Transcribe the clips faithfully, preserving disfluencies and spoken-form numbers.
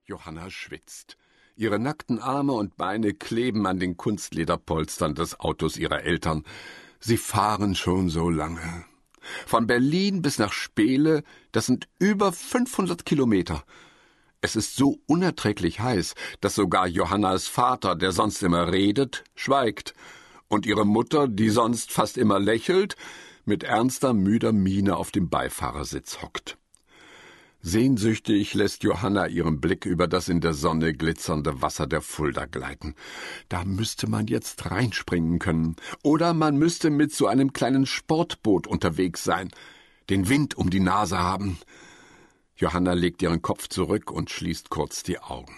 Johanna schwitzt. Ihre nackten Arme und Beine kleben an den Kunstlederpolstern des Autos ihrer Eltern. Sie fahren schon so lange. Von Berlin bis nach Spehle, das sind über fünfhundert Kilometer. Es ist so unerträglich heiß, dass sogar Johannas Vater, der sonst immer redet, schweigt. Und ihre Mutter, die sonst fast immer lächelt, mit ernster, müder Miene auf dem Beifahrersitz hockt. Sehnsüchtig lässt Johanna ihren Blick über das in der Sonne glitzernde Wasser der Fulda gleiten. Da müsste man jetzt reinspringen können. Oder man müsste mit so einem kleinen Sportboot unterwegs sein, den Wind um die Nase haben. Johanna legt ihren Kopf zurück und schließt kurz die Augen.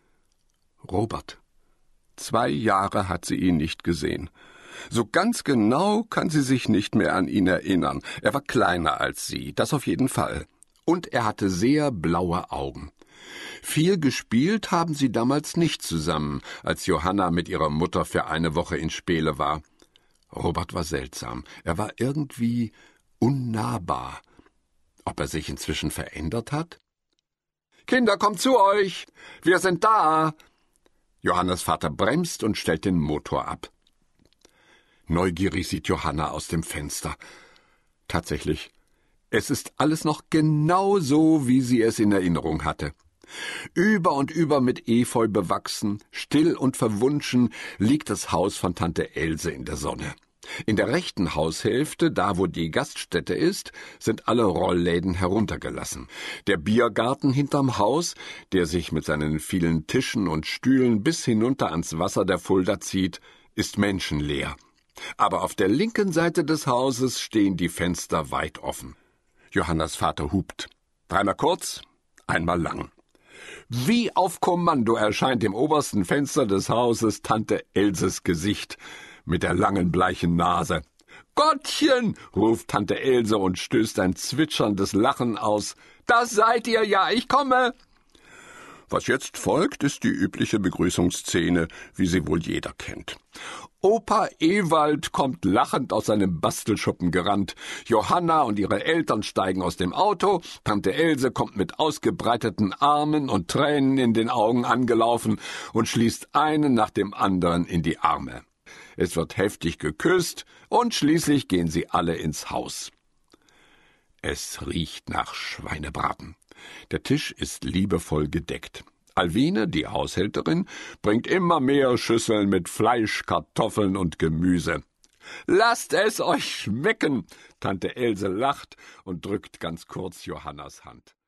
Robert. Zwei Jahre hat sie ihn nicht gesehen. So ganz genau kann sie sich nicht mehr an ihn erinnern. Er war kleiner als sie, das auf jeden Fall. Und er hatte sehr blaue Augen. Viel gespielt haben sie damals nicht zusammen, als Johanna mit ihrer Mutter für eine Woche in Spehle war. Robert war seltsam. Er war irgendwie unnahbar. Ob er sich inzwischen verändert hat? »Kinder, kommt zu euch! Wir sind da!« Johannas Vater bremst und stellt den Motor ab. Neugierig sieht Johanna aus dem Fenster. Tatsächlich, es ist alles noch genau so, wie sie es in Erinnerung hatte. Über und über mit Efeu bewachsen, still und verwunschen, liegt das Haus von Tante Else in der Sonne. In der rechten Haushälfte, da wo die Gaststätte ist, sind alle Rollläden heruntergelassen. Der Biergarten hinterm Haus, der sich mit seinen vielen Tischen und Stühlen bis hinunter ans Wasser der Fulda zieht, ist menschenleer. Aber auf der linken Seite des Hauses stehen die Fenster weit offen. Johannas Vater hupt. Dreimal kurz, einmal lang. Wie auf Kommando erscheint im obersten Fenster des Hauses Tante Elses Gesicht mit der langen bleichen Nase. »Gottchen«, ruft Tante Else und stößt ein zwitscherndes Lachen aus. »Das seid ihr ja, ich komme!« Was jetzt folgt, ist die übliche Begrüßungsszene, wie sie wohl jeder kennt. Opa Ewald kommt lachend aus seinem Bastelschuppen gerannt. Johanna und ihre Eltern steigen aus dem Auto. Tante Else kommt mit ausgebreiteten Armen und Tränen in den Augen angelaufen und schließt einen nach dem anderen in die Arme. Es wird heftig geküsst und schließlich gehen sie alle ins Haus. Es riecht nach Schweinebraten. Der Tisch ist liebevoll gedeckt. Alwine, die Haushälterin, bringt immer mehr Schüsseln mit Fleisch, Kartoffeln und Gemüse. »Lasst es euch schmecken!« Tante Else lacht und drückt ganz kurz Johannas Hand.